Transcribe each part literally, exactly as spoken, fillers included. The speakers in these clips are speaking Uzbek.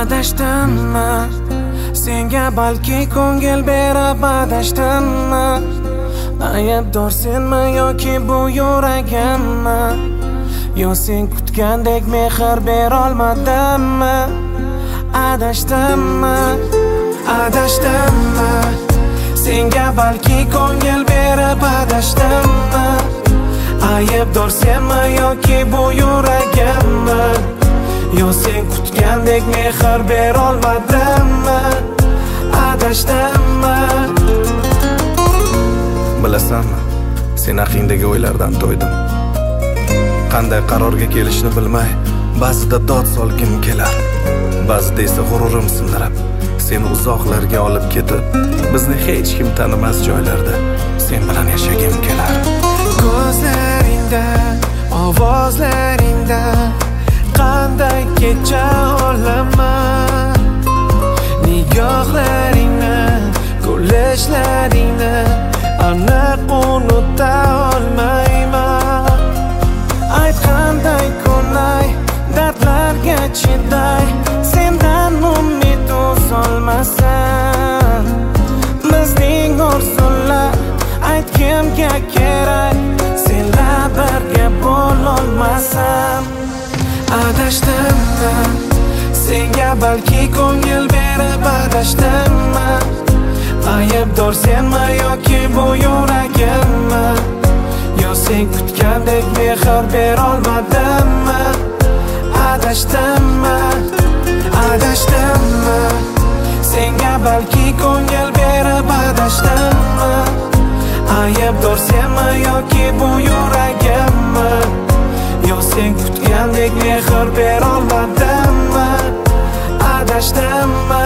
Adashdimmi senga balki ko'ngil berib adashdimmi? Aybdor senmi yoki bu yuragimmi? Yo sen kutgandek mehr berolmadimmi? Adashdimmi adashdimmi senga balki ko'ngil berib adashdimmi? Aybdor senmi yoki bu yuragimmi? Yo sen kutgandek mehr berolmadimmi? Adashdimmi? Bilasanmi, sen haqingdagi o'ylardan to'ydim. Qanday qarorga kelishni bilmay, ba'zida dod solgim kelar, ba'zida esa g'ururim sindirib, seni uzoqlarga olib ketib, bizni hech kim tanimas joylarda sen bilan yashagim kelar. Ko'zlaringda, ovozlaringda qanday kecha olaman? Nigohlaringni, kulishlaringni aniq unuta olmayman. Ayt qanday kunay, dardlarga chiday, sendan umid uzolmasam. Bizning orzular ayt kimga kerak, senlar birga bo'lolmasam. Adashdimmi senga balki ko'ngil berib adashdimmi? Aybdor senmi yoki bu yuragimmi? Yo sen kutgandek mehr berolmadimmi? Adashdimmi adashdimmi senga balki ko'ngil berib adashdimmi? Aybdor senmi yoki bu yuragimmi? Yo sen kutgandek mehr berolmadimmi? Adashdimmi?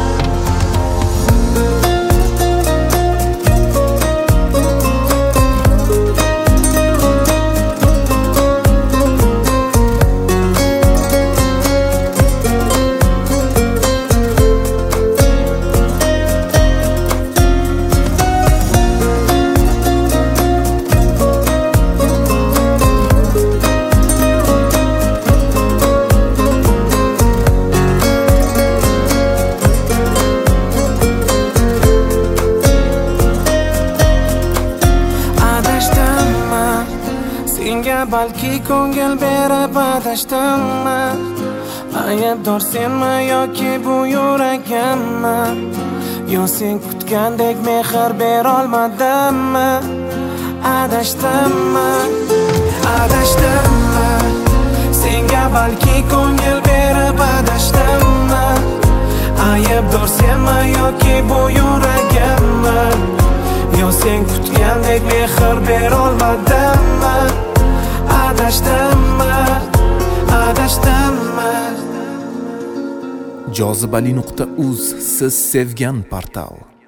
Senga balki ko'ngil berib adashdimmi? Aybdor senmi yoki bu yuragimmi? Yo sen kutgandek mehr berolmadimmi? Adashdimmi adashdimmi senga balki ko'ngil berib adashdimmi? Aybdor senmi yoki bu yuragimmi? Yo sen kutgandek mehr berolmadimmi? Adashdimmi adashdimmi? jozibali nuqta uz siz sevgan portal.